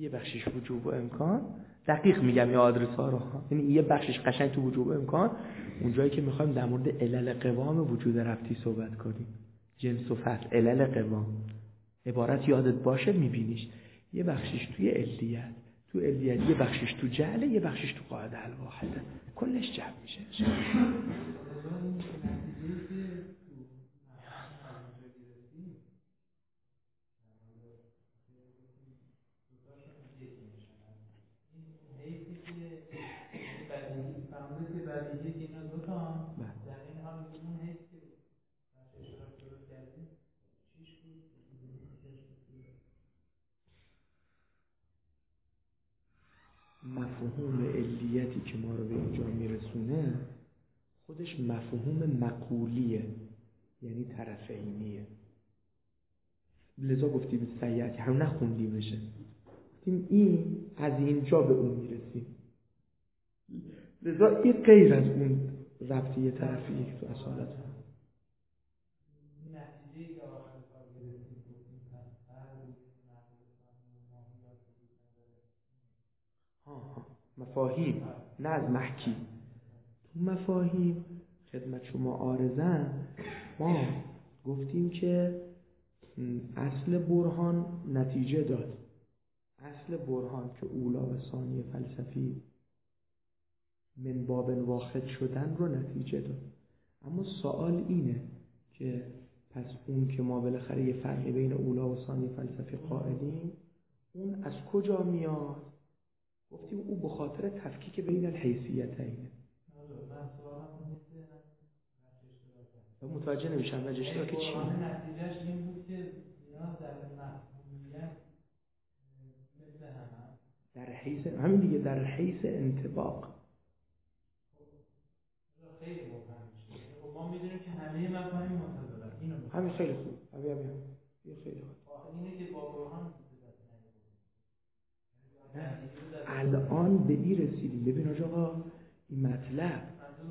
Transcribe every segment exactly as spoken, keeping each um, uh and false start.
یه بخشش وجوب و امکان، دقیق میگم یا آدرس ها رو، یعنی یه بخشش قشنگ تو وجوب و امکان، اونجایی که میخوایم در مورد علل قوام وجود ربطی صحبت کنیم، جنس و فصل، علل قوام، عبارت یادت باشه میبینیش. یه بخشش توی علیت، تو علیت یه بخشش تو جعله، یه بخشش تو قاعده الواحده، کلش جمع میشه. مفهوم علیتی که ما رو به اینجا میرسونه خودش مفهوم مقولیه، یعنی طرفینیه. لذا گفتیم سیعتی هم نخوندیمشه، گفتیم این از اینجا به اون میرسیم. لذا این غیر از اون ربطی طرفی که تو اصالت هم نتیجه که آخر کار گرفتیم ها ها مفاهیم، نه از محکی. تو مفاهیم خدمت شما عارضن ما گفتیم که اصل برهان نتیجه داد. اصل برهان که اولا و ثانی فلسفی من باب واحد شدن رو نتیجه داد. اما سوال اینه که پس اون که ما بالاخره یه فرقی بین اولا و ثانی فلسفی قائلیم، اون از کجا میاد؟ گفتیم او به خاطر تفکیک بین الحیثیتین. متوجه نمیشم وجه اشتراک چی؟ نتیجهش این بود که اینا در مفهومیت مثل هم در حیث همین دیگه، در حیث انطباق خیلی مفهم میشه. خب ما میدونیم که همه مفاهیم متضادن. اینو همین خیلی خوب. همین همین یه خیلی خوب. اینه که با برهان نه الان به این رسیدیم. ببین آقا این مطلب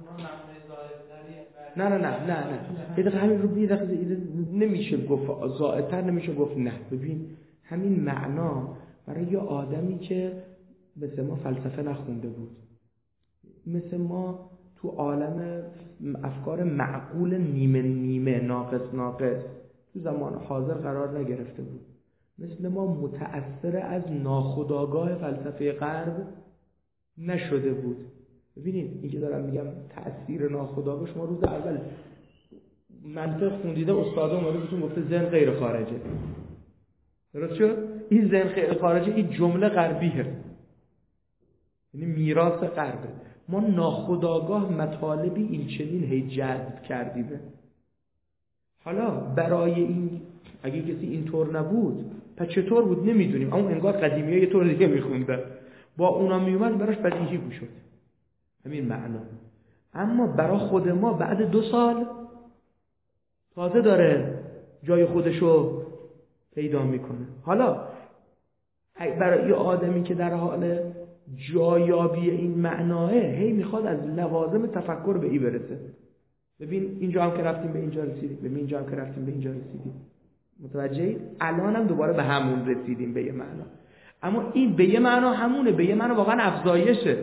نه نه نه نه نه یه دقیقه همین رو بی دقیقه نمیشه گفت زائدتر، نمیشه گفت نه. ببین همین معنا برای یه آدمی که مثل ما فلسفه نخونده بود، مثل ما تو عالم افکار معقول نیمه نیمه ناقص ناقص تو زمان حاضر قرار نگرفته بود، مثل ما متأثر از ناخودآگاه فلسفه غرب نشده بود. ببینید این که دارم میگم تأثیر ناخودآگاه، شما روز اول منطق خوندیده استاد اومده بهتون گفته ذهن غیر خارجه، درست شد؟ این ذهن غیر خارجه این جمله غربیه، یعنی میراث غربه. ما ناخودآگاه مطالبی این چنین هی جذب کردیمه. حالا برای این اگه کسی اینطور نبود پس چطور بود نمیدونیم، اما انگار قدیمی‌ها یه طور دیگه میخوندن، با اونا میومد براش بدیهی بود شد همین معنا. اما برای خود ما بعد دو سال تازه داره جای خودشو پیدا میکنه. حالا برای یه آدمی که در حال جایابی این معناه هی میخواد از لوازم تفکر به این برسه. ببین اینجا هم که رفتیم به اینجا رسیدیم، ببین اینجا هم که رفتیم به اینجا رسیدیم، متوجهید؟ الان هم دوباره به همون رسیدیم به یه معنا، اما این به یه معنا همونه، به یه معنا واقعا افزایشه،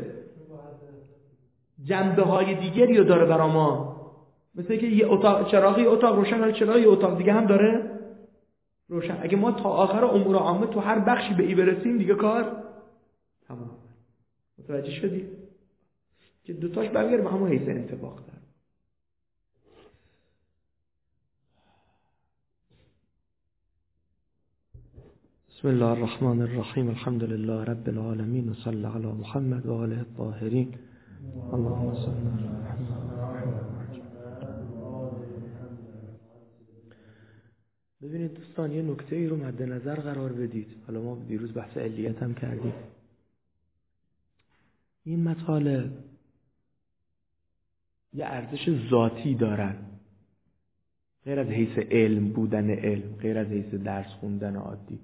جنبه های دیگری رو داره برا ما. مثل که یه اتاق چراغی اتاق روشن، ولی چراغ یه اتاق دیگه هم داره روشن. اگه ما تا آخر امور عامه تو هر بخشی به این برسیم دیگه کار تمام. متوجه شدی؟ که دوتاش برگرد به همون حیث انطباق داره. بسم الله الرحمن الرحیم، الحمد لله رب العالمین و صلی علی محمد و آله الطاهرین. اللهم صل علی محمد. ببینید دوستان یه نکته ای رو مد نظر قرار بدید. حالا ما دیروز بحث علیت هم کردیم. این مطالب یه ارزش ذاتی دارن، غیر از حیث علم بودن علم، غیر از حیث درس خوندن عادی.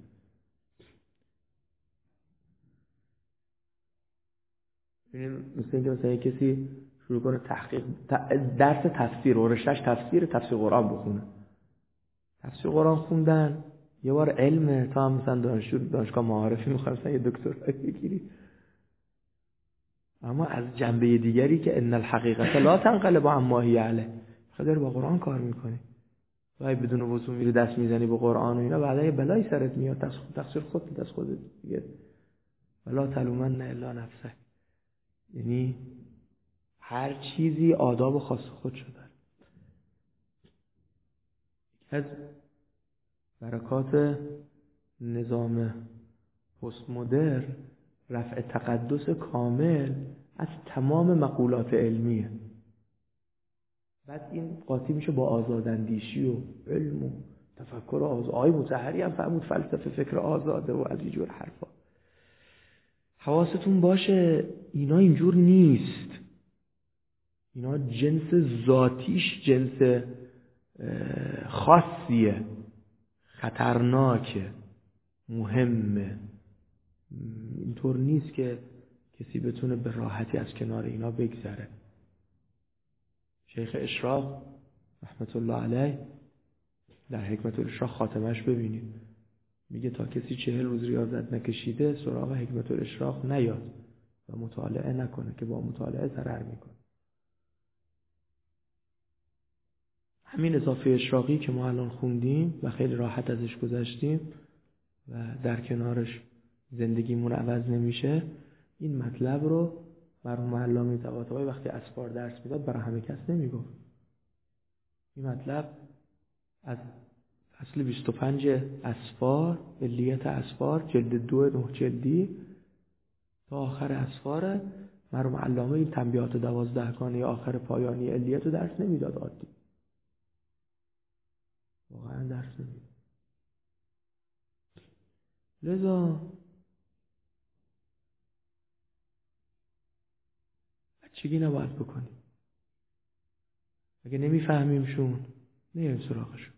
ببینید مثل اینکه مثلا کسی شروع کنه تحقیق درس تفسیر و رشته‌اش تفسیر تفسیر قرآن بخونه. تفسیر قرآن خوندن یه بار علم تا هم مثلا دانشجو دانشگاه معارفی میخوام مثلا یه دکترا بگیری، اما از جنبه دیگری که ان الحقیقت لا تنقلب عما هی علیه، خدا با قرآن کار میکنی، وای بدون وضو میری دست میزنی به قرآن و اینا، بعدا یه بلایی سرت میاد، تقصیر خودت دست خودت دیگه. ولا تلومن الا نفسک، یعنی هر چیزی آداب خاص خود شده. از برکات نظام پست مدرن رفع تقدس کامل از تمام مقولات علمیه. بعد این قاطی میشه با آزاداندیشی و علم و تفکر آزاد. آقای مطهری هم فرمود فلسفه فکر آزاده و از اینجور حرفا. حواستون باشه اینا اینجور نیست، اینا جنس ذاتیش جنس خاصیه، خطرناکه، مهمه. اینطور نیست که کسی بتونه به راحتی از کنار اینا بگذره. شیخ اشراق رحمت الله علیه در حکمت الاشراق خاتمش ببینید، میگه تا کسی چهل روز ریاضت نکشیده سراغ حکمت الاشراق نیاد و مطالعه نکنه که با مطالعه ضرر میکنه. همین اضافه اشراقی که ما الان خوندیم و خیلی راحت ازش گذشتیم و در کنارش زندگیمون عوض نمیشه، این مطلب رو مرحوم علامه طباطبایی وقتی اسفار درس میداد برای همه کس نمیگفت. این مطلب از فصل بیست و پنج اسفار، علیت اسفار، جلد دو نه جلدی تا آخر اسفار، مرحوم علامه این تنبیهات دوازدهگانه آخر پایانی علیت رو درس نمیداد. عادی واقعا درس نمیداد. لذا بچگی نباید بکنیم. اگه نمیفهمیمشون نیم سراغشون،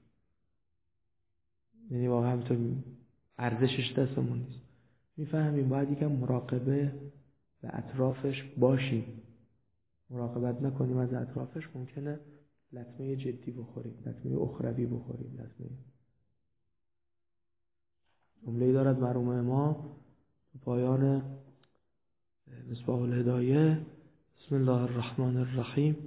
یعنی واقعا همینطور ارزشش دستمون نیست. میفهمیم باید یکم مراقبه به اطرافش باشیم. مراقبت نکنیم از اطرافش ممکنه لطمه جدی بخوریم، لطمه اخروی بخوریم. لطمه جمله‌ای دارد مرحوم امام تو پایان مصباح الهدایه: بسم الله الرحمن الرحیم،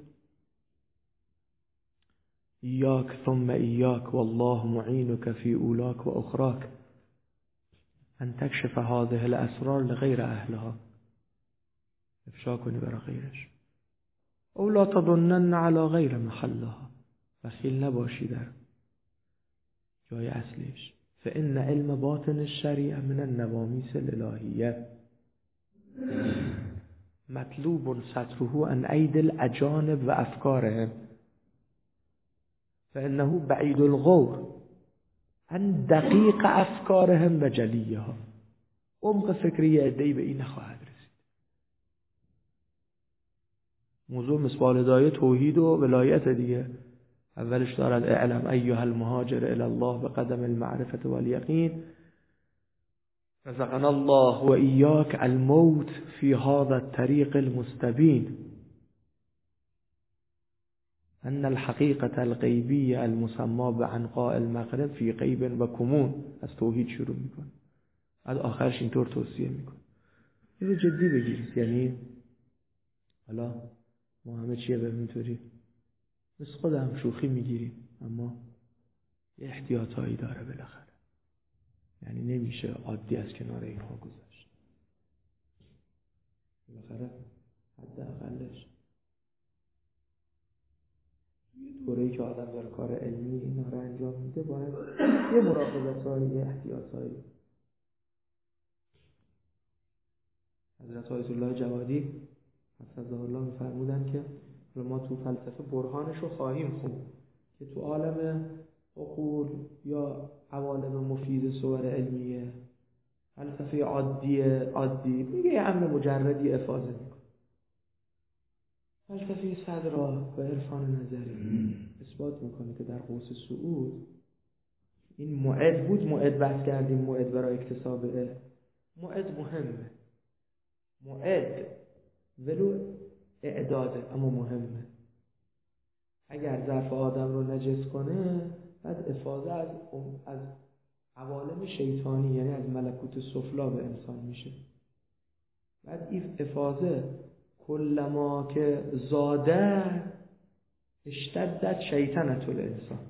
ایاک ثم ایاک والله معینک فی اولاک و اخراک ان تکشف هذه الاسرار لغیر اهلها. افشا کنی برای غیرش. او لا تظنن علی غیر محلها، بخیل نباشی در جای اصلیش. فان علم باطن الشریعه من النوامیس الالهیه مطلوب ستره عن ايدي الاجانب و افکارهم فانه بعید الغور عن دقیق افکارهم و جلیها. عمق فکری عده‌ای به این نخواهد رسید. موضوع مصباح الهدایه توحید و ولایت دیگه. اولش دارد اعلم ایها المهاجر الی الله بقدم المعرفة والیقین رزقنا الله و ایاک الموت فی هذا الطریق المستبین ان الحقیقة الغیبیة المسمى بعنقاء المغرب فی غیب و کمون. از توحید شروع میکنه، از آخرش اینطور توصیه میکنه. این رو جدی بگیرید. یعنی حالا ما همه چیه به اینطوری مثل خودم شوخی میگیریم، اما یه احتیاطایی داره بالاخره. یعنی نمیشه عادی از کنار اینها گذشت. بالاخره حداقلش یه دوره‌ای که آدم داره کار علمی اینا رو انجام میده باید یه مراقبت‌هایی، یه احتیاطایی. حضرت آیت الله جوادی حفظه الله می‌فرمودن که ما تو فلسفه برهانش رو خواهیم خوند که تو عالم عقول یا عوالم مفید صور علمیه فلسفه عادی عادی میگه یه امر مجردی افاضه میکنه. فلسفه صدرا و عرفان نظری اثبات میکنه که در قوس صعود این موعد بود. موعد بحث کردیم، موعد برای اکتساب علم. موعد مهمه، موعد ولو اعداده اما مهمه. اگر ظرف آدم رو نجس کنه بعد افاضه از از عوالم شیطانی، یعنی از ملکوت سفلا به انسان میشه. بعد این افاظه کلما که زاده اشتدت شیطنت الانسان.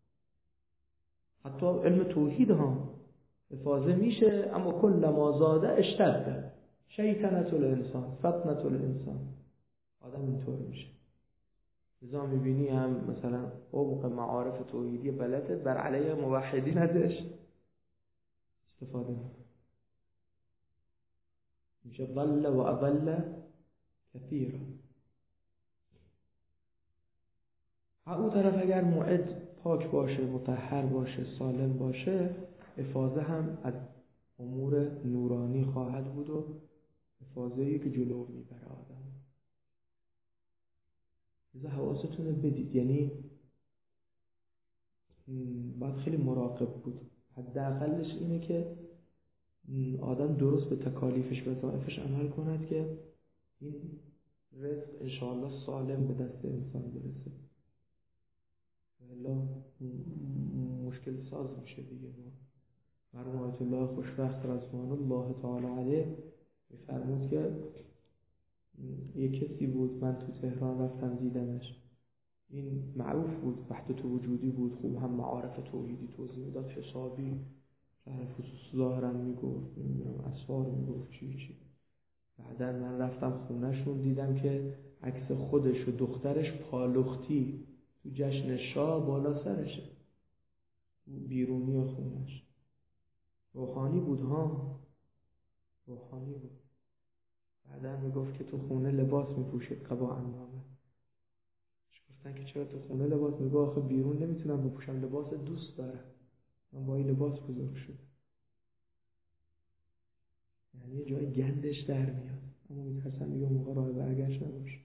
حتی علم توحید ها افاظه میشه، اما کلما زاده اشتدت شیطنت الانسان فتنت الانسان. آدم اینطور میشه. لذا میبینی هم مثلا عمق معارف توحیدی بلده بر علیه موحدین ازش استفاده میکنه، میشه ضل و اضل کثیرا. اون طرف اگر معد پاک باشه، مطهر باشه، سالم باشه، افاظه هم از امور نورانی خواهد بود و افاظه‌ای که جلو میبره آدم. لذا حواستون رو بدید، یعنی باید خیلی مراقب بود. حداقلش اینه که آدم درست به تکالیفش و وظایفش عمل کند که این رزق انشاءالله سالم به دست انسان برسه. ولی مشکل ساز میشه دیگه. ما مرحوم آیت الله خوشبخت رضوان الله تعالی علیه میفرمود که یک کسی بود، من تو تهران رفتم دیدمش، این معروف بود، وحدت وجودی بود، خوب هم معارف توحیدی توضیح میداد، حسابی شهر خصوص ظاهرم میگفت، نمیدونم اسفار میگفت چی چی. بعدا من رفتم خونهشون، دیدم که عکس خودش و دخترش پالختی تو جشن شاه بالا سرشه، بیرونی خونش. روحانی بود ها، روحانی بود. بعدا میگفت که تو خونه لباس میپوشید، قبا اندامه. گفتن که چرا تو خونه لباس؟ میگه آخه بیرون نمیتونم بپوشم، لباس دوست دارم، من با این لباس بزرگ شدم. یعنی یه جای گندش در میاد، اما میترسم دیگه اون موقع راه برگشت نباشه.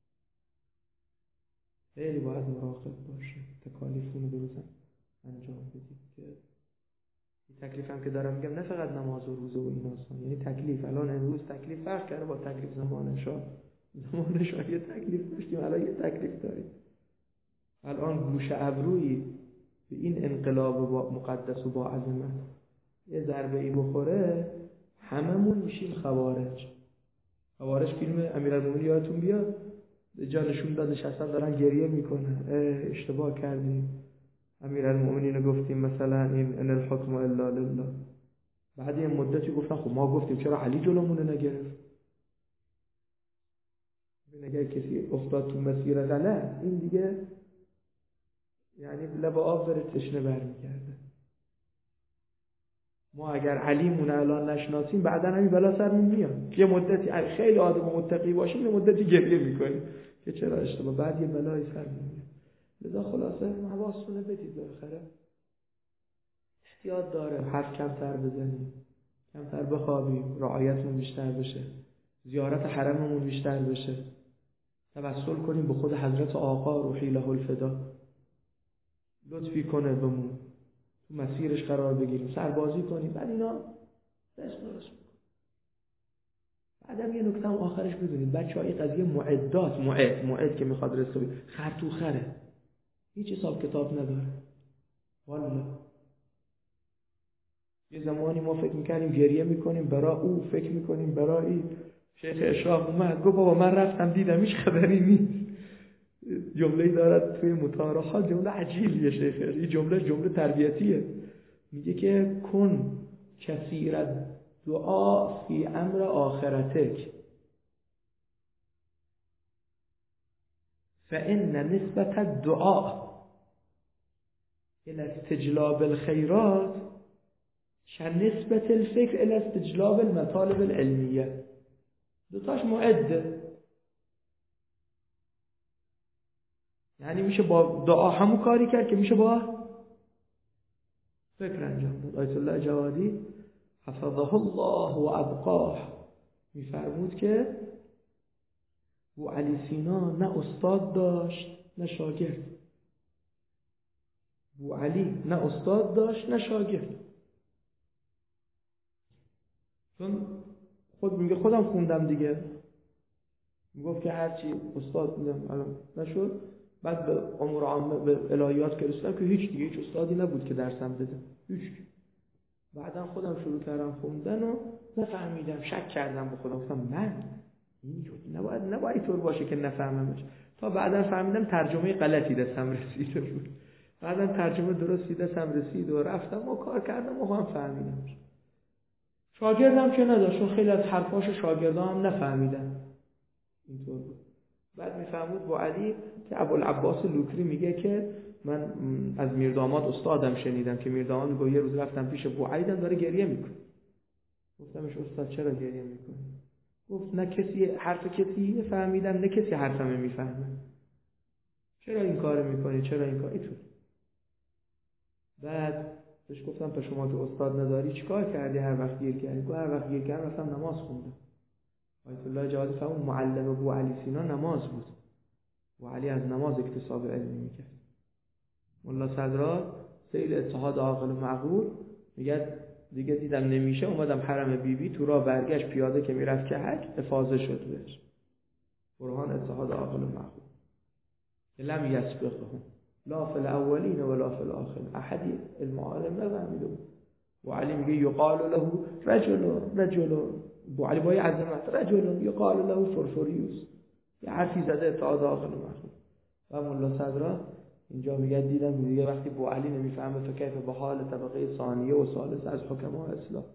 خیلی باید مراقب باشه، تکالیفون رو درست انجام بدید. که این تکلیف هم که دارم میگم نه فقط نماز و روزه و این آسان، یعنی تکلیف الان امروز تکلیف فرق کرده با تکلیف زمانشا. زمانشا یه تکلیف داشتیم، الان یه تکلیف داریم. الان گوش ابرویی به این انقلاب با مقدس و با عظمت یه ضربه ای بخوره، هممون میشیم خوارج. خوارج فیلم امیرالمومنین یادتون بیاد، جانشون داد نشستن دارن گریه میکنن، اشتباه کردیم، امیرالمومنین گفتیم مثلا این ان الحکم الا لله. بعد یه مدتی گفتن خب ما گفتیم چرا علی جلومون نگرفت؟ اگر کسی افتاد تو مسیر غلط، این دیگه یعنی لب آب داره تشنه برمیگرده. ما اگر علیمون الان نشناسیم، بعدا همین بلا سرمون میاد. یه مدتی خیلی آدم متقی باشیم، یه مدتی گریه میکنیم که چرا اشتباه، بعد یه بلای سرمون میاد. لذا خلاصه حواستون رو بدید، بالاخره احتیاط داره، حرف کمتر بزنیم، کمتر بخوابیم، رعایتمون بیشتر بشه، زیارت حرممون بیشتر بشه، توسل کنیم به خود حضرت آقا روحی له الفدا، لطفی کنه بهمون، تو مسیرش قرار بگیریم، سربازی کنیم. بعد اینا دست درست میکنه. بعدم یه نکته هم آخرش بدونید بچه ها، این قضیه معدات، معد معد که میخواد رسوی خر تو خره، هیچ حساب کتاب نداره. والله یه زمانی ما فکر میکنیم گریه میکنیم برای او، فکر میکنیم برای این. شیخ اشراق اومد گفت بابا من رفتم دیدم هیچ خبری نیست. جمله‌ای دارد توی مطارحات، جمله عجیبیه شیخ، این جمله جمله تربیتیه. میگه که کن کثیر دعا فی امر آخرتک فإن نسبت الدعاء الى استجلاب الخیرات كنسبت الفکر الى استجلاب المطالب العلمیه. دوتاش معده، یعنی میشه با دعا همون کاری کرد که میشه با فکر انجام داد. آیت الله جوادی حفظه الله و ابقاه میفرمود که بو علی سینا نه استاد داشت نه شاگرد. بو علی نه استاد داشت نه شاگرد، چون خود میگه خودم خوندم دیگه، میگفت که هرچی استاد میدم الان نشد. بعد به امور عامه به الهیات که رسیدم که هیچ دیگه هیچ استادی نبود که درسم بده، هیچ. بعدا خودم شروع کردم خوندن و نفهمیدم، شک کردم به خودم، گفتم من اینجوری نباید نباید طور باشه که نفهممش. تا بعدا فهمیدم ترجمه غلطی دستم رسیده بود. بعدا ترجمه درستی دستم رسید و رفتم و کار کردم و هم فهمیدمش. شاگردم که نداشت، چون خیلی از حرفاش شاگردام هم نفهمیدن. اینطور بود. بعد میفهمود با علی که ابوالعباس لوکری میگه که من از میرداماد استادم شنیدم که میرداماد میگه یه روز رفتم پیش بوعلی داره گریه میکنه. گفتمش استاد چرا گریه میکنه؟ گفت نه کسی حرف کسی فهمیدم نه کسی حرفمو میفهمه. چرا این کارو میکنی؟ چرا این کاری تو؟ بعد بهش گفتم پس شما که استاد نداری چیکار کردی هر وقت گیر کردی؟ گفت هر وقت گیر کردم رفتم نماز خوندم. آیت الله جواد فرمود معلم ابو علی سینا نماز بود. و علی از نماز اکتساب علمی میکرد. مولا صدرا سیل اتحاد عاقل و معقول میگه دیگه دیدم نمیشه، اومدم حرم بی بی تو راه برگشت پیاده که میرفت که حج افاضه شد بهش. برهان اتحاد عاقل و معقول لم یسبقهم لا فی الاولین ولا فی الاخرین. احدی المعالم نفهمیده بود. و علی میگه یقال له رجل رجل ابو علی بای عظمت رجل یقال له فرفریوس، یه حرفی زده اتحاد عاقل و معقول. و مولا صدرا اینجا میگه دیدم میگه وقتی ابو علی نمیفهمه فکیف به حال طبقه ثانیه و ثالث از حکما اسلام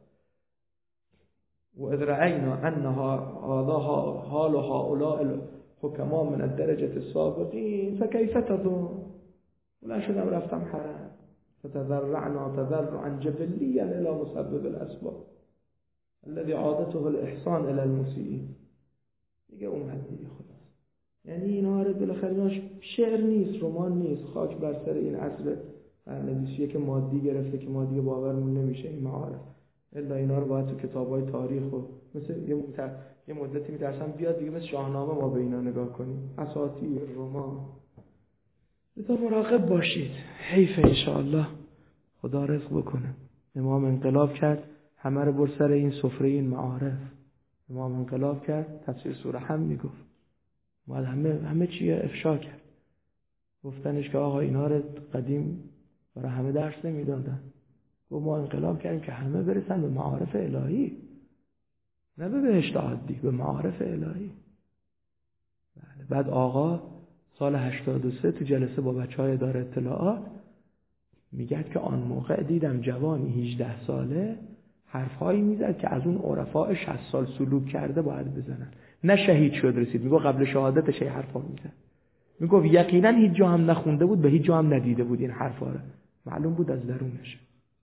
و ادرعینا انها هذا حال هؤلاء الحکما من الدرجه السابقین فکیف تظن. ولا شدم رفتم حرم فتذرعنا تذرعا جبليا الى مسبب الاسباب الذي عادته الاحسان الى المسيئين. دیگه اومد دیگه خلاص. یعنی اینا رو بالاخره شعر نیست، رمان نیست، خاک بر سر این عصر نویسیه که مادی گرفته که مادی باورمون نمیشه این معارف. الا اینا رو باید تو کتابای تاریخ و مثل یه متر... یه مدتی میترسم بیاد دیگه مثل شاهنامه ما به اینا نگاه کنیم، اساطیر رمان. لذا مراقب باشید. حیف انشاءالله خدا رزق بکنه. امام انقلاب کرد همه رو بر سر این سفره این معارف. امام انقلاب کرد تفسیر سوره هم میگفت باید همه همه چی افشا کرد. گفتنش که آقا اینا رو قدیم برای همه درس نمیدادن. گفت ما انقلاب کردیم که همه برسن به معارف الهی، نه به بهشت عادی، به معارف الهی. بله. بعد آقا سال هشتاد و سه تو جلسه با بچهای اداره اطلاعات میگه که آن موقع دیدم جوانی هجده ساله حرفهایی میزد که از اون عرفاء شصت سال سلوک کرده باید بزنن. نه شهید شد رسید، میگه قبل شهادتش این حرفا میزد. میگه یقینا هیچ جا هم نخونده بود، به هیچ جا هم ندیده بود این حرفا رو، معلوم بود از درونش.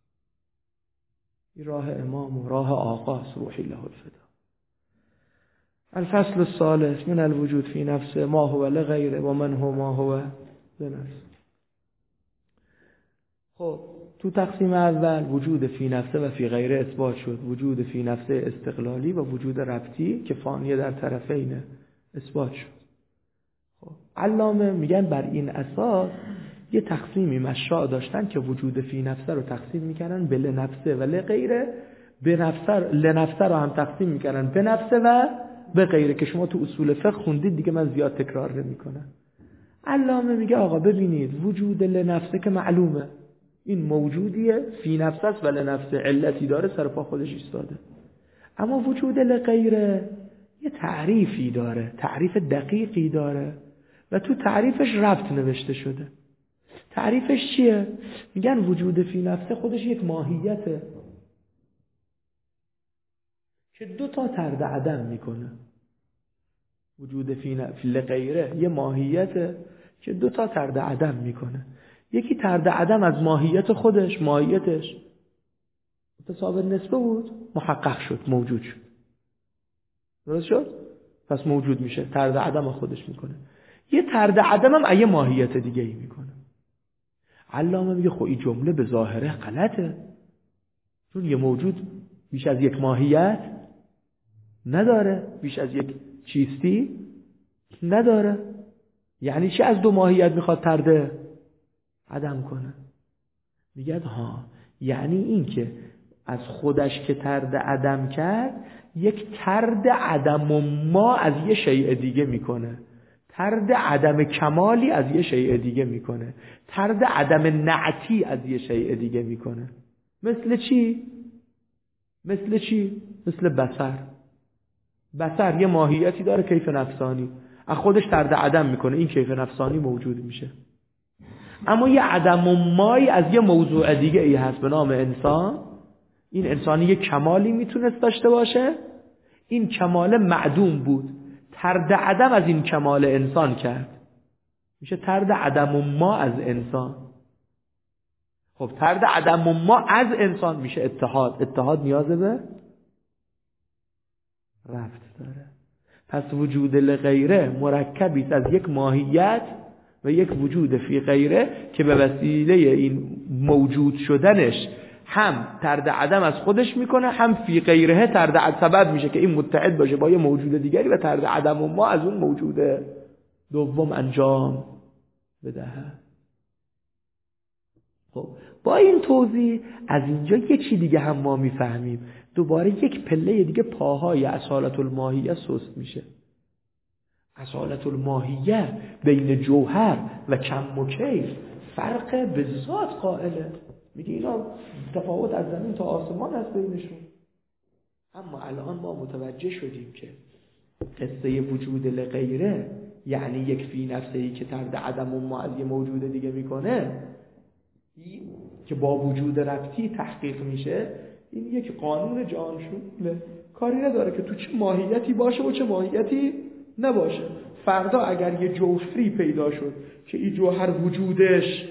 این راه امام و راه آقاست روحی له الفدا. الفصل الثالث من الوجود فی نفسه ما هو لغیره و من هو ما هو بنفسه. خب تو تقسیم اول وجود فی نفسه و فی غیره اثبات شد. وجود فی نفسه استقلالی و وجود ربطی که فانیه در طرفین اثبات شد. خب علامه میگن بر این اساس یه تقسیمی مشاع داشتن که وجود فی نفسه رو تقسیم میکنن به لنفسه و لغیره، به نفسه لنفسه رو هم تقسیم میکنن به نفسه و به غیره که شما تو اصول فقه خوندید دیگه، من زیاد تکرار نمیکنم. علامه میگه آقا ببینید وجود لنفسه که معلومه این موجودیه فی نفسه است و لنفسه علتی داره سر پا خودش ایستاده. اما وجود لغیره یه تعریفی داره، تعریف دقیقی داره و تو تعریفش ربط نوشته شده. تعریفش چیه؟ میگن وجود فی نفسه خودش یک ماهیته که دو تا طرد عدم میکنه. وجود فی نفسه لغیره یه ماهیته که دو تا طرد عدم میکنه. یکی طرد عدم از ماهیت خودش، ماهیتش متساوی نسبه بود، محقق شد، موجود شد. درست شد؟ پس موجود میشه، طرد عدم خودش میکنه. یه طرد عدم هم ایه ماهیت دیگه ای میکنه. علامه میگه خب این جمله به ظاهره غلطه، چون یه موجود بیش از یک ماهیت نداره، بیش از یک چیستی نداره. یعنی چی از دو ماهیت میخواد طرد عدم کنه؟ میگه ها یعنی این که از خودش که طرد عدم کرد یک طرد عدم و ما از یه شیء دیگه میکنه، طرد عدم کمالی از یه شیء دیگه میکنه، طرد عدم نعتی از یه شیء دیگه میکنه. مثل چی؟ مثل چی؟ مثل بصر. بصر یه ماهیتی داره، کیف نفسانی، از خودش طرد عدم میکنه، این کیف نفسانی موجود میشه. اما یه عدم و مای از یه موضوع دیگه ای هست به نام انسان. این انسانی یه کمالی میتونست داشته باشه، این کمال معدوم بود، طرد عدم از این کمال انسان کرد، میشه طرد عدم و ما از انسان. خب طرد عدم و ما از انسان میشه اتحاد. اتحاد نیاز به رفت داره. پس وجود لغیره مرکبی است از یک ماهیت و یک وجود فی غیره که به وسیله این موجود شدنش هم طرد عدم از خودش میکنه، هم فی غیره طرد عدم سبب میشه که این متحد باشه با یه موجود دیگری و طرد عدم و ما از اون موجود دوم انجام بدهد. خب با این توضیح از اینجا یه چی دیگه هم ما میفهمیم، دوباره یک پله دیگه پاهای اصالت الماهیه سست میشه. اصالت الماهیه بین جوهر و کم و کیف فرق به ذات قائله، میگه اینا تفاوت از زمین تا آسمان هست بینشون. اما الان ما متوجه شدیم که قصه وجود لغیره یعنی یک فی نفسهی که طرد عدم و ما از یه موجود دیگه میکنه که با وجود ربطی تحقیق میشه. این یک قانون جهان شموله، کاری نداره که تو چه ماهیتی باشه و چه ماهیتی نباشه. فردا اگر یه جوهری پیدا شد که این جوهر وجودش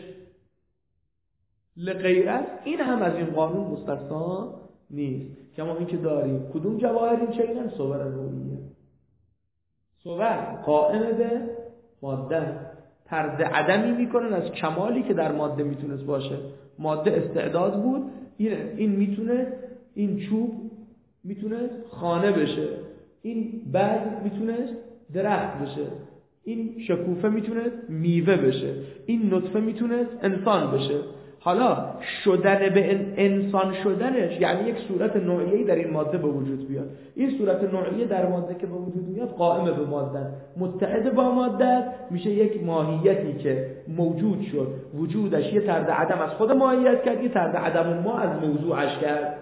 لغیر است، این هم از این قانون مستثنا نیست. کما این که داریم کدوم جواهر این چینن؟ صور نوعیه. صور قائم به ماده، طرد عدمی میکنن از کمالی که در ماده میتونست باشه. ماده استعداد بود، این این میتونه، این چوب میتونه خانه بشه، این برگ میتونه درخت بشه، این شکوفه میتونه میوه بشه، این نطفه میتونه انسان بشه. حالا شدن به انسان شدنش یعنی یک صورت نوعیه‌ای در این ماده به وجود بیاد. این صورت نوعیه در ماده که به وجود میاد قائم به ماده، متحد با ماده، میشه یک ماهیتی که موجود شد، وجودش یه طرد عدم از خود ماهیت کرد، یه طرد عدم ما از موضوعش کرد.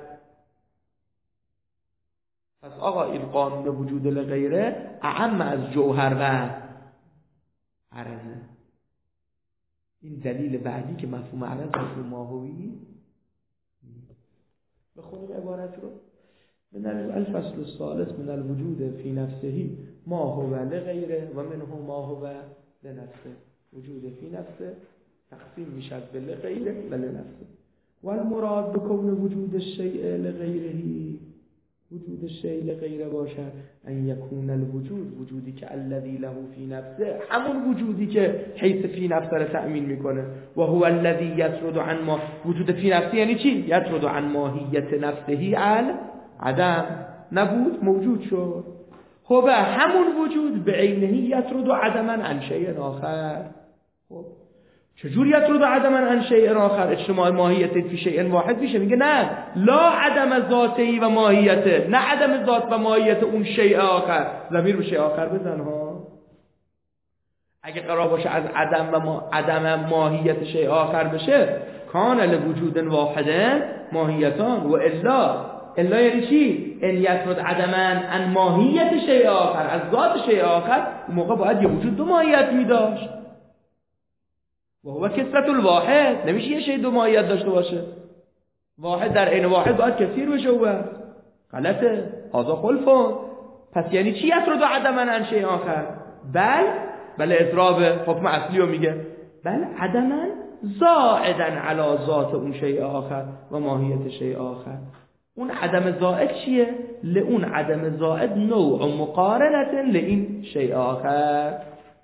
پس آقا این قانون وجود لغیره اعم از جوهر و عرضه. این دلیل بعدی که مفهوم عرض مفهوم ماهوی. بخونیم عبارت رو. من الفصل الثالث من الوجود فی نفسه ما هو لغیره و منه ما هو لنفسه. وجود فی نفسه تقسیم میشد به لغیره و لنفسه. و المراد بکون وجود الشیء لغیره، وجود الشیء لغیره باشد ان یکون الوجود، وجودی که الذی له فی نفسه، همون وجودی که حیث فی نفسه را تأمین میکنه. و هو الذی یطرد عن ما، وجود فی نفسه یعنی چی؟ یطرد عن ماهیت نفسه ال عدم، نبود موجود شد. هو همون وجود به عینه یطرد عدما عن شیء آخر. خب چجوری یطرد عدما عن شیء آخر؟ اجتماع ماهیت فی شیء واحد میشه. میگه نه، لا عدم ذاتی و ماهیته، نه عدم ذات و ماهیت اون شیء آخر. ضمیر به شیء آخر بزن ها. اگه قرار باشه از عدم و ما عدم ماهیت شیء آخر بشه، کان لوجود واحد ماهیتان و الا الا یعنی چی؟ ان یطرد عدما عن ماهیت شیء آخر، از ذات شیء آخر، اون موقع باید یه وجود دو ماهیت میداشت. و هو کثرت الواحد، نمیشه یه شی دو ماهیت داشته باشه. واحد در عین واحد باید کثیر بشه. و غلطه، هذا خلف. پس یعنی چی یطرد عدما عن شیء آخر؟ بل بل اضراب حکم اصلی رو میگه، بل عدما زائدا علی ذات اون شیء آخر و ماهیت شیء آخر. اون عدم زائد چیه؟ لئون عدم زائد نوع مقارنه لئین شیء آخر.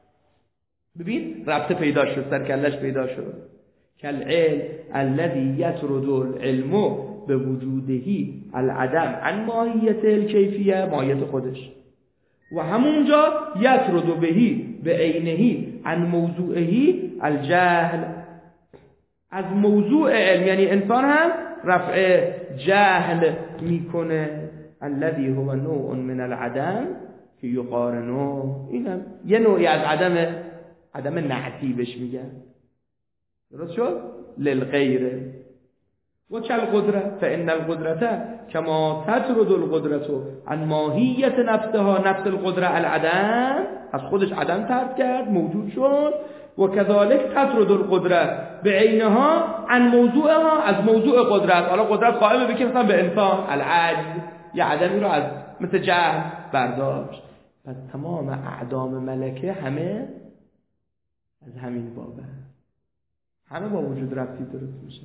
ببین ربط پیدا شد، سر کلش پیدا شد. کل علم الذي یطرد العلم به وجودهی العدم عن ماهیت الکیفیه، ماهیت خودش، و همونجا یطرد بهی به عینهی عن موضوعهی الجهل، از موضوع علم یعنی انسان هم رفع جهل میکنه. الذي هو نوع من العدم که یقارنه، اینم یه نوعی از عدم، عدم نعتی بهش میگن. درست شد؟ للغیره. و کل قدرت فان القدرت کما تطرد القدرت عن ماهیت نفسها، نفس القدرت العدم، از خودش عدم طرد کرد موجود شد، و کذالک تطرد القدرت بعینها عن موضوعها، از موضوع قدرت. حالا قدرت قائمه به که مثلا به انسان العجز، یه عدمی رو از مثل جهل برداشت. پس تمام اعدام ملکه همه از همین بابه، همه با وجود ربطی درست میشه.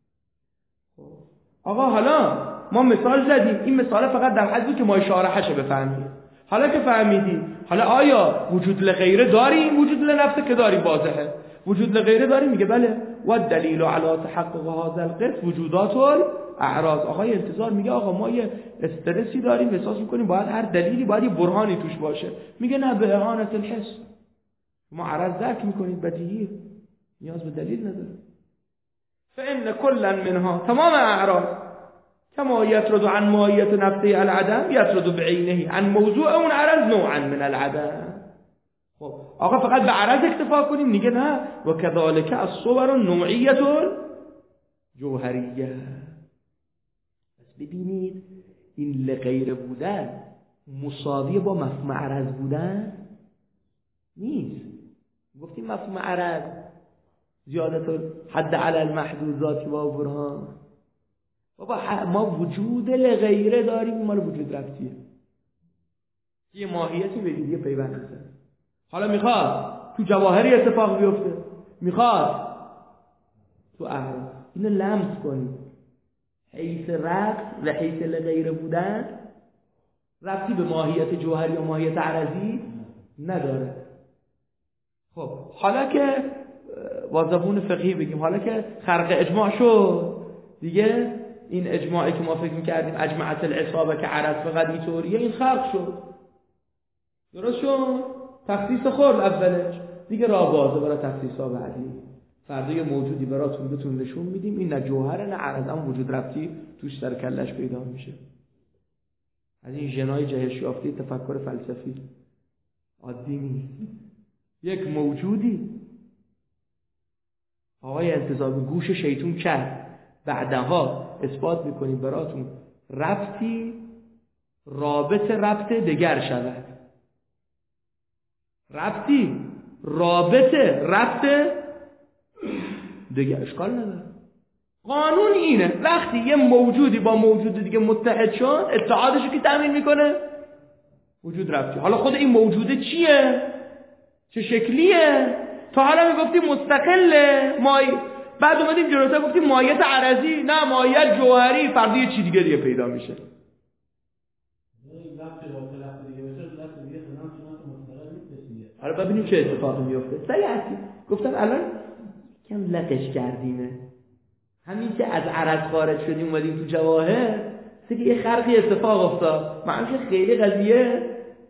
آقا حالا ما مثال زدیم، این مثال فقط در حدی که ما شارحشه بفهمید. حالا که فهمیدی، حالا آیا وجود لغیره داریم؟ وجود لنفسه که داریم، واضحه. وجود لغیره داریم، میگه بله. و دلیل علی تحقق هذا القسم وجودات الاعراض. آقای انتظار میگه آقا ما یه استرسی داریم، احساس میکنیم باید هر دلیلی باید یه برهانی توش باشه. میگه نه، به اعانت الحس. ما عرض درک میکنید بدیهیه، نیاز به دلیل نداره. فإن كلا منها، تمام اعراض كما يطرد عن ماهیت نفسه العدم يطرد بعینه عن موضوع اون عرض نوعا من العدم. خب آقا فقط به عرض اکتفا کنیم؟ میگه نه. و كذلك الصور النوعیه الجوهریه. پس ببینید این لغیر بودن مساوی با مفهوم عرض بودن نیست. گفتیم مفهوم عرض زیادت حد علی المحدودات و برهان. بابا ما وجود لغیره داریم، مال وجود ربطیه، یه ماهیتی بگید، یه پیوند هست. حالا میخواد تو جواهری اتفاق بیفته، میخواد تو اعراض، اینو لمس کنید. حیث ربط و حیث لغیره بودن ربطی به ماهیت جوهری یا ماهیت عرضی نداره. خب حالا که با زبون فقهی بگیم، حالا که خرق اجماع شد دیگه، این اجماعی که ما فکر می‌کردیم اجمعت العصابه که عرض فقط اینطوریه، این خلق شد، درست شد، تخصیص خورد اولش دیگه، راه بازه برای تخصیص‌ها بعدی. فردا یه موجودی براتون بهتون نشون میدیم این نه جوهره نه عرض، هم وجود ربطی توش در کلش پیدا میشه. از این ژنای جهش یافته تفکر فلسفی عادی نیست. یک موجودی آقای انتظامی گوش شیطون کرد، بعدها اثبات میکنیم براتون ربطی رابط ربط دگر شود، ربطی رابط ربط دگر، اشکال نداره. قانون اینه وقتی یه موجودی با موجود دیگه متحد شد، اتحادشو که تامین میکنه وجود ربطی. حالا خود این موجوده چیه؟ چه شکلیه؟ تا حالا میگفتیم مستقله مای، بعد اومدیم جلوتر گفتیم ماهیت عرضی، نه ماهیت جوهری، فردا یه چی دیگه دیگه پیدا میشه. حالا ببینیم چه اتفاقی میفته. سریعی گفتم الان کم لقش کردیمه، همین که از عرض خارج شدیم اومدیم تو جواهر، دیگه یه خرقی اتفاق افتاد. معنیش خیلی قضیه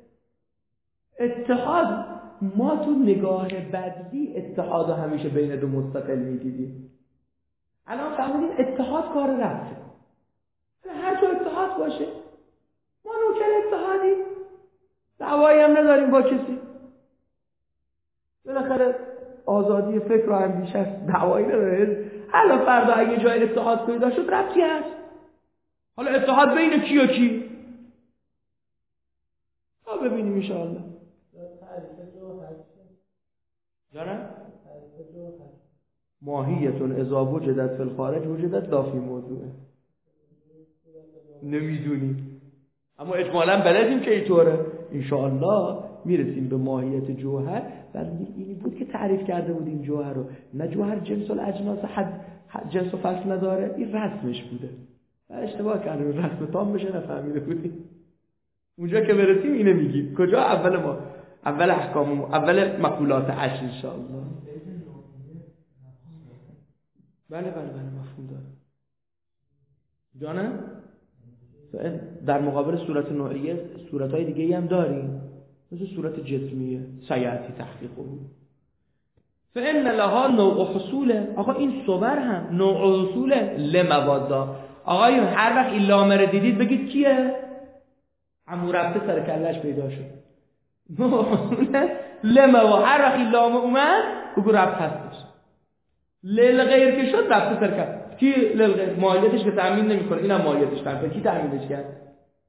اتحاد، ما تو نگاه بدی اتحاد همیشه بین دو مستقل میدیدیم. الان فهمیدیم اتحاد کار رفته، هر تو اتحاد باشه، ما نوکر اتحادی، دعوایی هم نداریم با کسی، بالاخره آزادی فکر و اندیشه است، دعوایی نداره. حالا فردا اگه جای اتحاد پیدا شد ربطی هست. حالا اتحاد بین کی و کی؟ تا ببینیم ان شاء الله. جانم ماهیتون اذا وجدت فی الخارج وجدت لا فی موضوعه. نمیدونیم اما اجمالا بلدیم که اینطوره. ان شاء الله میرسیم به ماهیت جوهر. ولی اینی بود که تعریف کرده بودیم جوهر رو، نه جوهر جنس الاجناس حد جنس و فصل نداره، این رسمش بوده. و اشتباه کردیم، رسم تام بشه نفهمیده بودیم. اونجا که برسیم اینه میگیم کجا اول ما اول احکام اول مقولات عشر ان شاء الله. بله بله بله مفهوم داره. جانه در مقابل صورت نوعیه صورت‌های دیگه‌ای هم داریم، مثل صورت جسمیه سیاتی تحقیقه. فإن لها نوع حصوله. آقا این صور هم نوع حصوله لموادا. آقایون هر وقت این لامه رو دیدید بگید کیه؟ عمو رفته سر کلش پیدا شد. نوع حصوله لموا، هر وقت این لامه اومد بگو رفت هستش. لیل غیر که شد رفته سر کلش. کی للغیر ماهیتش که تامین نمیکنه، اینم ماهیتش تامین، کی تامینش کرد؟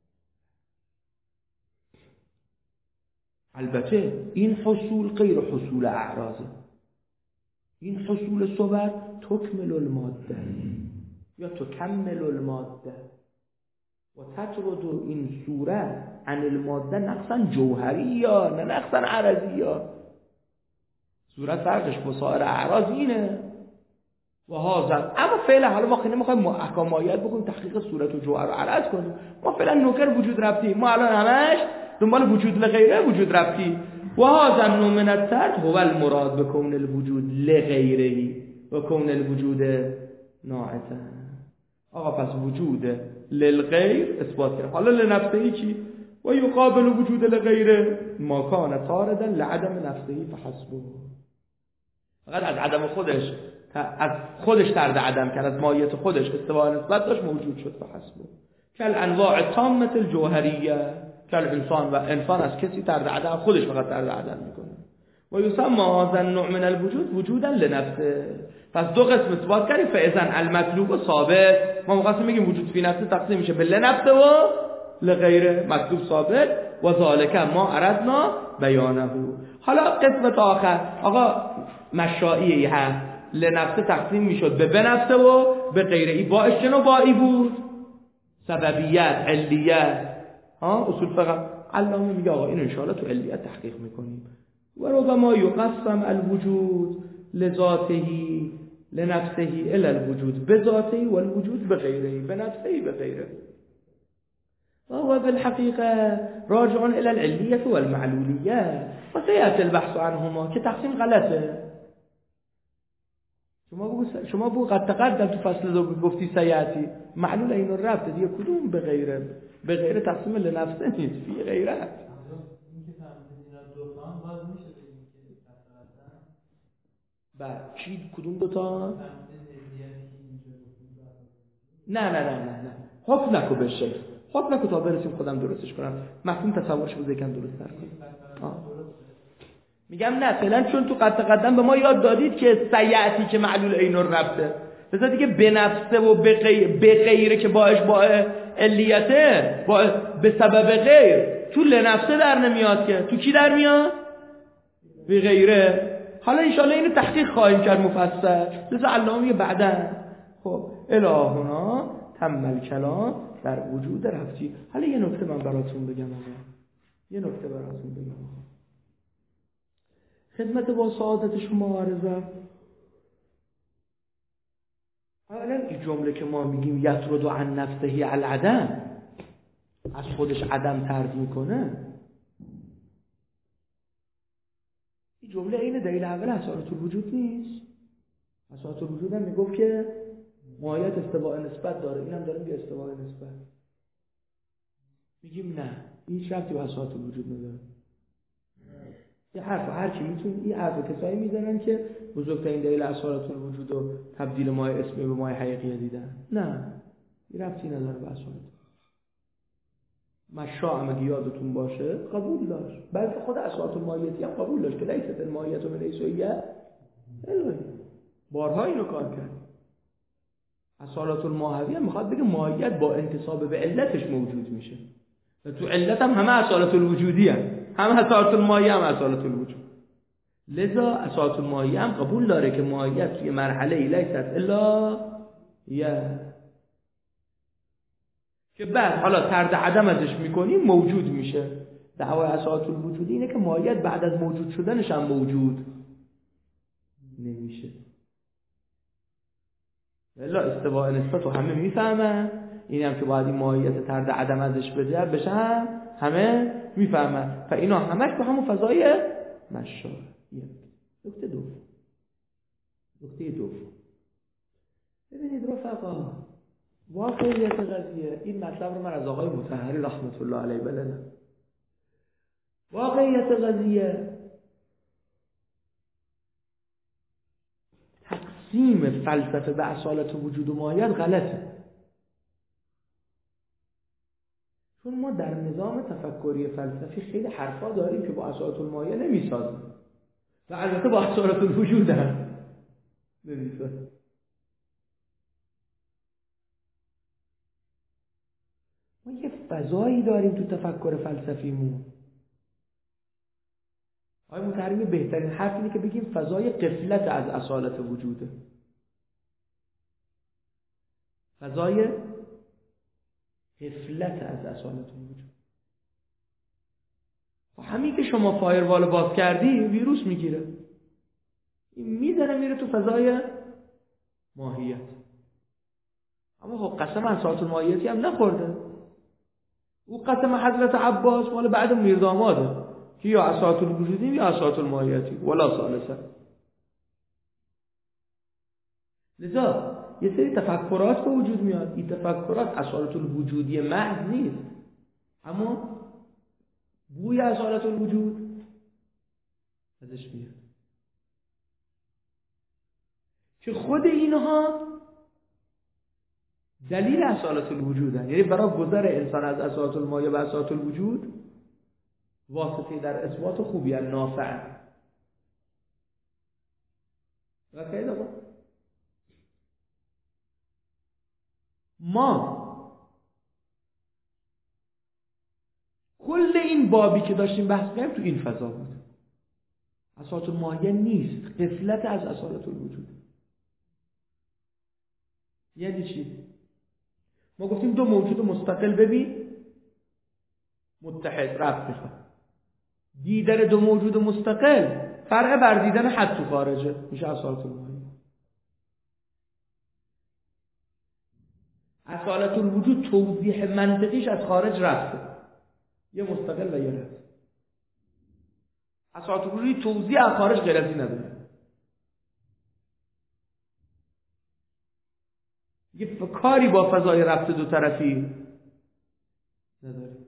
البته این حصول غیر حصول اعراضه. این حصول صور تکمل الماده یا تکمل الماده و تطرد این صورت عن الماده نقصا جوهری یا نه نقصا عرضی یا صورت فرقش با سایر اعراض اینه و هازم. اما فعلا حالا ما خیلی نمیخوایم احکام مایت بکنیم تحقیق صورت و جوهر رو عرض کنیم. ما فعلا نوکر وجود رفتیم، ما الان همش دنبال وجود لغیره وجود رفتیم. و هازم نوع من الترد هو المراد بکون الوجود لغیره و کون الوجود ناعتا. آقا پس وجود للغیر اثبات کرد. حالا لنفسه چی؟ و یقابل وجود لغیره ما کان طاردا لعدم نفسه فحسبه. فقط از عدم خودش از خودش طرد عدم کرد، از ماهیت خودش استوا نسبت داشت موجود شد فحسبه. کل انواع تامه الجوهریه، کل انسان و انسان از کسی طرد عدم خودش فقط طرد عدم میکنه. و یسمى هذا النوع من الوجود وجودا لنفسه. پس دو قسم اثبات کردیم. فاذا المطلوب ثابت، ما مقصد میگیم وجود فی نفسه تقسیم میشه به لنفسه و لغیره. مطلوب ثابت و ذالک ما اردنا بیانه. حالا قسمت آخر آقا مشائی هست، لنفسه تقسیم میشد به بنفسه و به غیره. ای باعث چه نوعی بود؟ سببیت، علیت. ها اصول فقه علامه میگه آقا این ان شاء الله تو علیت تحقیق میکنیم. و ربما یقسم الوجود لذاته لنفسه الى الوجود بذاته والوجود بغیره بنفسه بغیره. وهو بالحقيقة راجع إلى العلية والمعلولية وسيأتي البحث عنهما که تقسیم غلطه. شما بگو شما بگو قد تقدم تو فصل دو گفتی سیأتی معلول این رفت دیگه کدوم به غیره؟ به غیره تقسیم لنفسه نیست، فی غیره. این که فهمیدین اینا دو تا باز میشه بگیم که تقریبا بعد چی کدوم دو تا؟ نه نه نه نه نه حکم نکو بشه، حکم نکو تا برسیم خودم درستش کنم. مفهوم تصورش بوده یکم درست تر کنم. میگم نه فعلا چون تو قد تقدم به ما یاد دادید که سیعتی که معلول عین رفته، بذار دیگه به نفسه و به غیر به غیره که باش با علیته با به سبب غیر تو لنفسه در نمیاد که تو کی در میاد؟ به غیره. حالا ان شاءالله اینو تحقیق خواهیم کرد مفصل، لذا علامه بعدا. خب الهنا تم الکلام در وجود رفتی. حالا یه نکته من براتون بگم آقا، یه نکته براتون بگم آقا. خدمت با سعادت شما عرضم. اولا این جمله که ما میگیم یطرد عن نفسه العدم، از خودش عدم طرد میکنه، این جمله این دلیل اول اصالت الوجود نیست. اصالت الوجود هم میگفت که ماهیت استواء نسبت داره، اینم داره میگه استواء نسبت. میگیم نه هیچ ربطی به اصالت الوجود نداره. یه حرف هر کی میتونه این حرف کسایی میزنن که بزرگترین دلیل اصالت الوجود و تبدیل مایه اسمی به مایه حقیقی دیدن. نه این ربطی نداره به اصالت. مشاء اگه یادتون باشه قبول داشت، بلکه خود اصالت الماهیتی هم قبول داشت که لیست الماهیت و لیسویه الهی. بارها اینو کار کرد. اصالت الماهوی هم میخواد بگه ماهیت با انتساب به علتش موجود میشه و تو علت هم همه اصالت الوجودی هم همه اصالت الماهی هم اصالت الوجود. لذا اصالت الماهی هم قبول داره که ماهیت توی مرحله لیست الا یه که بعد حالا طرد عدم ازش میکنیم موجود میشه. دعوای اصالت الوجودی اینه که ماهیت بعد از موجود شدنش هم موجود نمیشه. الا استواء نسبت رو همه میفهمن، این هم که باید این ماهیت طرد عدم ازش بجر بشه هم همه میفهمن. و اینا همش به همون فضای مشاء. نکته دوم نکته دوم ببینید رفقا، واقعیت قضیه، این مطلب رو من از آقای مطهری رحمت الله علیه بلدم. واقعیت قضیه تقسیم فلسفه به اصالت وجود و ماهیت غلطه. چون ما در نظام تفکری فلسفی خیلی حرفا داریم که با اصالت الماهیه نمیسازیم و البته با اصالت الوجود هم نمیسازیم. ما یه فضایی داریم تو تفکر فلسفیمون. آقای مطهری بهترین حرف اینه که بگیم فضای غفلت از اصالت وجوده. فضای غفلت از اصالت وجود. و همین که شما فایروال باز کردی ویروس میگیره، این میزنه میره تو فضای ماهیت. اما خب قسم اساس الماهیتی هم نخورده. او قسم حضرت عباس مال بعد میرداماده که یا اساس الوجودی یا اساس الماهیتی ولا ثالثه. لذا یه سری تفکرات به وجود میاد. این تفکرات اصالت الوجودی محض نیست، اما بوی اصالت الوجود ازش میاد که خود اینها دلیل اصالت الوجودن. یعنی برای گذر انسان از اصالت المایه و اصالت الوجود واسطه در اثبات خوبی نافع. اوکی آقا، ما کل این بابی که داشتیم بحث کردیم تو این فضا بود. اصالت المایه نیست، غفلت از اصالت الوجود. یعنی چی؟ ما گفتیم دو موجود مستقل ببین متحد ربط میخواد. دیدن دو موجود مستقل فرع بر دیدن حد تو خارجه، میشه اصالت المایه. اصالت الوجود توضیح منطقیش از خارج رفته، یه مستقل و یه رفت. اصالت الوجود توضیح از خارج غیر از این نداره. یه کاری با فضای ربط دو طرفی نداره.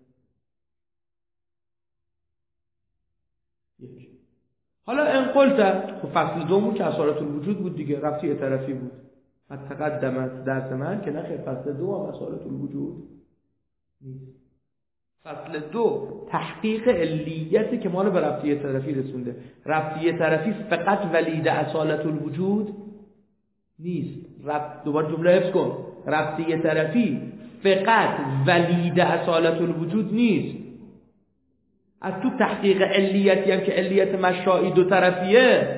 یک. حالا ان قلت خب فصل دومون که اصالت الوجود بود دیگه، ربطی یه طرفی بود. قد تقدمت درس من که نخیر فصل دو هم اصالت الوجود نیست. فصل دو تحقیق علیتی که ما رو به ربطی یه طرفی رسونده. ربطی یه طرفی فقط ولید اصالت الوجود نیست. ربط دوباره جمله حفظ کن. ربطی یه طرفی فقط ولید اصالت الوجود نیست. از تو تحقیق علیتی هم که علیت مشائی دو طرفیه،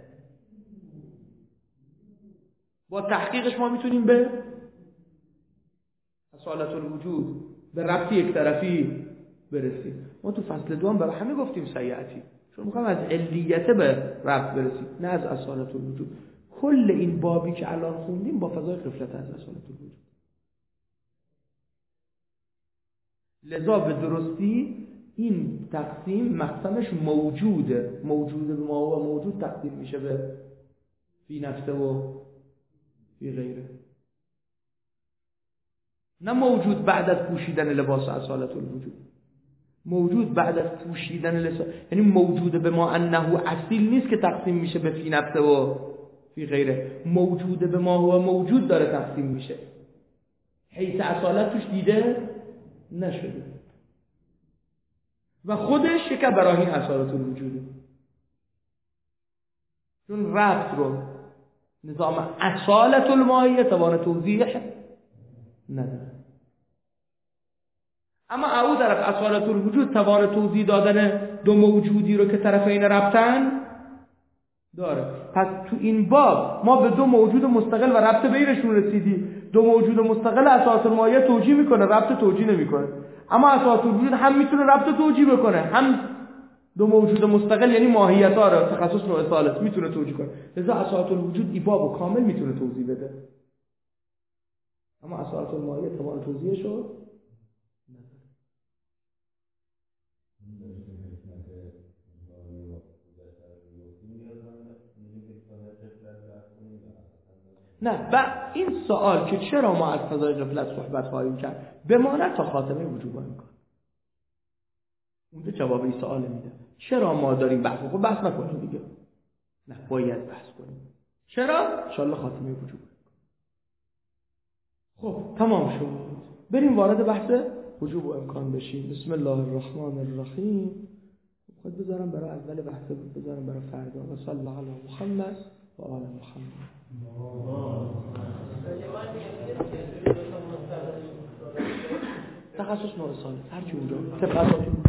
با تحقیقش ما میتونیم به اصالت الوجود به ربطی یک طرفی برسیم. ما تو فصل دو هم برای همه گفتیم سیعتی، چون میخوام از علیت به ربط برسیم نه از اصالت الوجود. کل این بابی که الان خوندیم با فضای غفلت از اصالت الوجود. لذا به درستی این تقسیم مقسمش موجوده. موجود به ما و موجود تقسیم میشه به فی نفسه و فی غیره، نه موجود بعد از پوشیدن لباس اصالت الوجود. موجود بعد از پوشیدن لباس، یعنی موجود به ما انه اصیل نیست که تقسیم میشه به فی نفسه و فی غیره. موجود به ما و موجود داره تقسیم میشه، حیث اصالت توش دیده نشده و خودش یک براهین اصالت الوجوده. چون ربط رو نظام اصالت المایه توان توضیح نداره، اما او طرف اصالت الوجود توان توضیح دادن دو موجودی رو که طرفین ربطن داره. پس تو این باب ما به دو موجود مستقل و ربط بینشون رسیدیم. دو موجود مستقل اساس المایه توجیه میکنه، ربط توجیه نمیکنه. اما اساس الوجود هم میتونه ربط توجیه بکنه، هم دو موجود مستقل یعنی ماهیت ها رو تخصص نوع اصالت میتونه توجیه کنه. لذا اساس الوجود ای بابو کامل میتونه توضیح بده، اما اساس المایه توان توضیحش رو نداره. نه و این سوال که چرا ما از فضای غفلت صحبت خواهیم کرد بماند تا خاتمه وجوب امکان. اونجا جواب این سوال میده چرا ما داریم بحث خب بحث نکنیم دیگه، نه باید بحث کنیم. چرا؟ انشالله خاتمه وجوب. خب تمام شد، بریم وارد بحث وجوب و امکان بشیم. بسم الله الرحمن الرحیم. خود بذارم برای اول بحث، بذارم برای فردا. و صلی الله علی محمد و آل محمد. تخصص نوع سال هر چی اونجا طبق اساتید